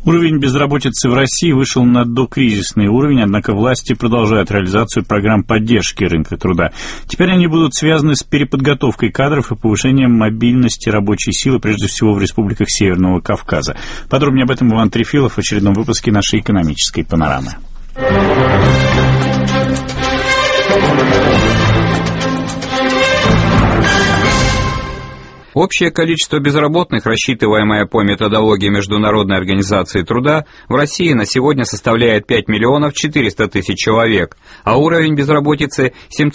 Уровень безработицы в России вышел на докризисный уровень, однако власти продолжают реализацию программ поддержки рынка труда. Теперь они будут связаны с переподготовкой кадров и повышением мобильности рабочей силы, прежде всего в республиках Северного Кавказа. Подробнее об этом Иван Трефилов в очередном выпуске нашей экономической панорамы. Общее количество безработных, рассчитываемое по методологии Международной организации труда, в России на сегодня составляет 5 миллионов 400 тысяч человек, а уровень безработицы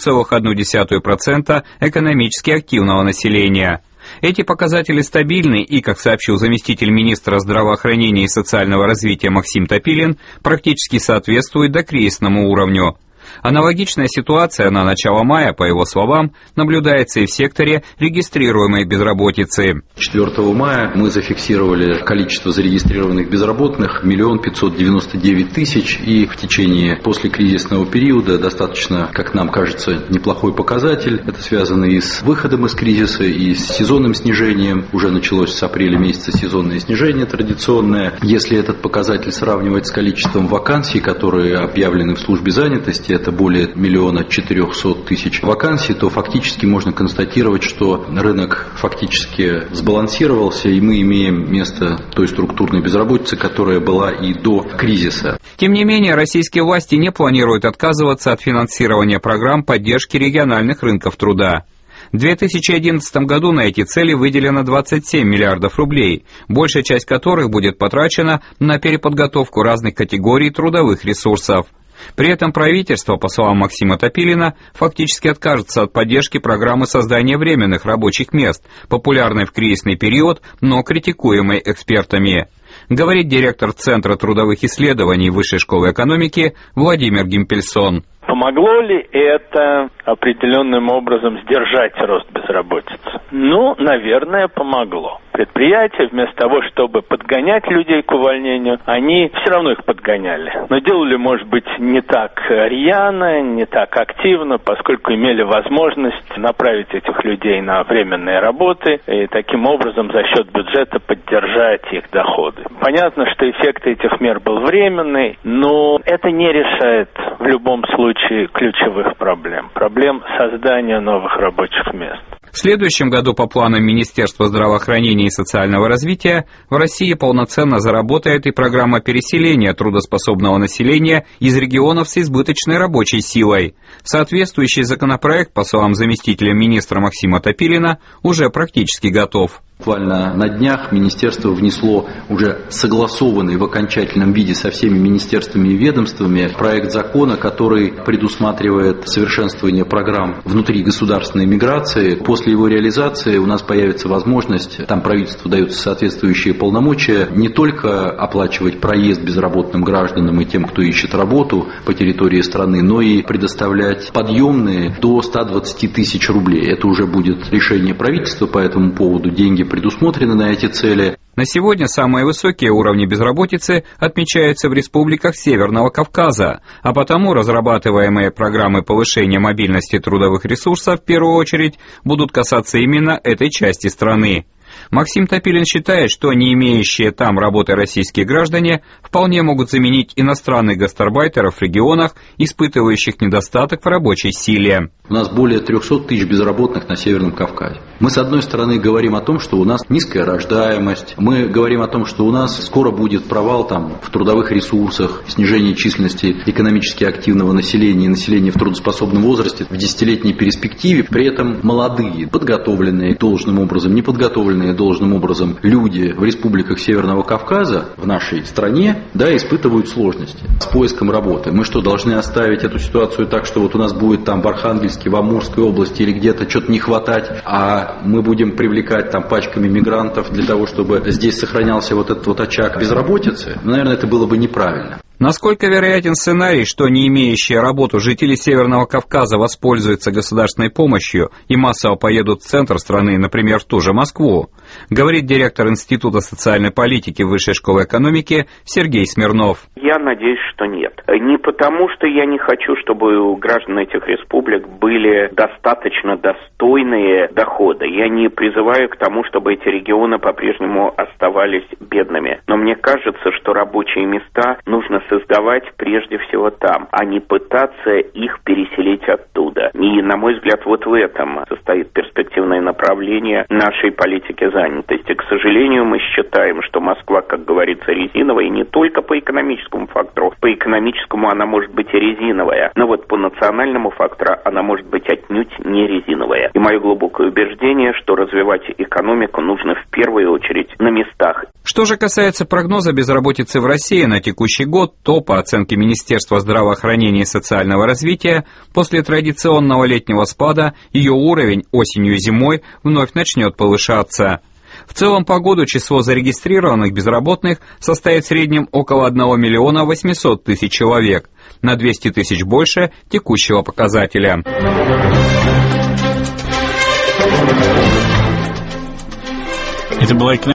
7,1% экономически активного населения. Эти показатели стабильны и, как сообщил заместитель министра здравоохранения и социального развития Максим Топилин, практически соответствуют докризисному уровню. Аналогичная ситуация на начало мая, по его словам, наблюдается и в секторе регистрируемой безработицы. 4 мая мы зафиксировали количество зарегистрированных безработных 1 599 000, и в течение послекризисного периода достаточно, как нам кажется, неплохой показатель. Это связано и с выходом из кризиса, и с сезонным снижением. Уже началось с апреля месяца сезонное снижение традиционное. Если этот показатель сравнивать с количеством вакансий, которые объявлены в службе занятости, это более 1 400 000 вакансий, то фактически можно констатировать, что рынок фактически сбалансировался, и мы имеем место той структурной безработицы, которая была и до кризиса. Тем не менее, российские власти не планируют отказываться от финансирования программ поддержки региональных рынков труда. В 2011 году на эти цели выделено 27 миллиардов рублей, большая часть которых будет потрачена на переподготовку разных категорий трудовых ресурсов. При этом правительство, по словам Максима Топилина, фактически откажется от поддержки программы создания временных рабочих мест, популярной в кризисный период, но критикуемой экспертами. Говорит директор Центра трудовых исследований Высшей школы экономики Владимир Гимпельсон. Помогло ли это определенным образом сдержать рост безработицы? Ну, наверное, помогло. Предприятия вместо того, чтобы подгонять людей к увольнению, они все равно их подгоняли. Но делали, может быть, не так рьяно, не так активно, поскольку имели возможность направить этих людей на временные работы и таким образом за счет бюджета поддержать их доходы. Понятно, что эффект этих мер был временный, но это не решает в любом случае ключевых проблем. Проблем создания новых рабочих мест. В следующем году по планам Министерства здравоохранения и социального развития в России полноценно заработает и программа переселения трудоспособного населения из регионов с избыточной рабочей силой. Соответствующий законопроект, по словам заместителя министра Максима Топилина, уже практически готов. Буквально на днях министерство внесло уже согласованный в окончательном виде со всеми министерствами и ведомствами проект закона, который предусматривает совершенствование программ внутри государственной миграции. После его реализации у нас появится возможность, там правительству даются соответствующие полномочия, не только оплачивать проезд безработным гражданам и тем, кто ищет работу по территории страны, но и предоставлять подъемные до 120 тысяч рублей. Это уже будет решение правительства по этому поводу, деньги предусмотрены на эти цели. На сегодня самые высокие уровни безработицы отмечаются в республиках Северного Кавказа, а потому разрабатываемые программы повышения мобильности трудовых ресурсов в первую очередь будут касаться именно этой части страны. Максим Топилин считает, что не имеющие там работы российские граждане вполне могут заменить иностранных гастарбайтеров в регионах, испытывающих недостаток в рабочей силе. У нас более 300 тысяч безработных на Северном Кавказе. Мы, с одной стороны, говорим о том, что у нас низкая рождаемость, мы говорим о том, что у нас скоро будет провал в трудовых ресурсах, снижение численности экономически активного населения и населения в трудоспособном возрасте в десятилетней перспективе. При этом молодые, подготовленные должным образом, неподготовленные должным образом люди в республиках Северного Кавказа, в нашей стране, испытывают сложности с поиском работы. Мы что, должны оставить эту ситуацию так, что вот у нас будет в Архангельске, в Амурской области или где-то что-то не хватать, а мы будем привлекать пачками мигрантов для того, чтобы здесь сохранялся вот этот очаг безработицы? Наверное, это было бы неправильно. Насколько вероятен сценарий, что не имеющие работу жители Северного Кавказа воспользуются государственной помощью и массово поедут в центр страны, например, в ту же Москву? говорит директор Института социальной политики Высшей школы экономики Сергей Смирнов. Я надеюсь, что нет. Не потому, что я не хочу, чтобы у граждан этих республик были достаточно достойные доходы. Я не призываю к тому, чтобы эти регионы по-прежнему оставались бедными. Но мне кажется, что рабочие места нужно создавать прежде всего там, а не пытаться их переселить оттуда. И, на мой взгляд, вот в этом состоит перспективное направление нашей политики занятости. К сожалению, мы считаем, что Москва, как говорится, резиновая, и не только по экономическому фактору. По экономическому она может быть и резиновая, но вот по национальному фактору она может быть отнюдь не резиновая. И мое глубокое убеждение, что развивать экономику нужно в первую очередь на местах. Что же касается прогноза безработицы в России на текущий год, то, по оценке Министерства здравоохранения и социального развития, после традиционного летнего спада ее уровень осенью и зимой вновь начнет повышаться. В целом по году число зарегистрированных безработных составит в среднем около 1 миллиона 800 тысяч человек, на 200 тысяч больше текущего показателя. Это была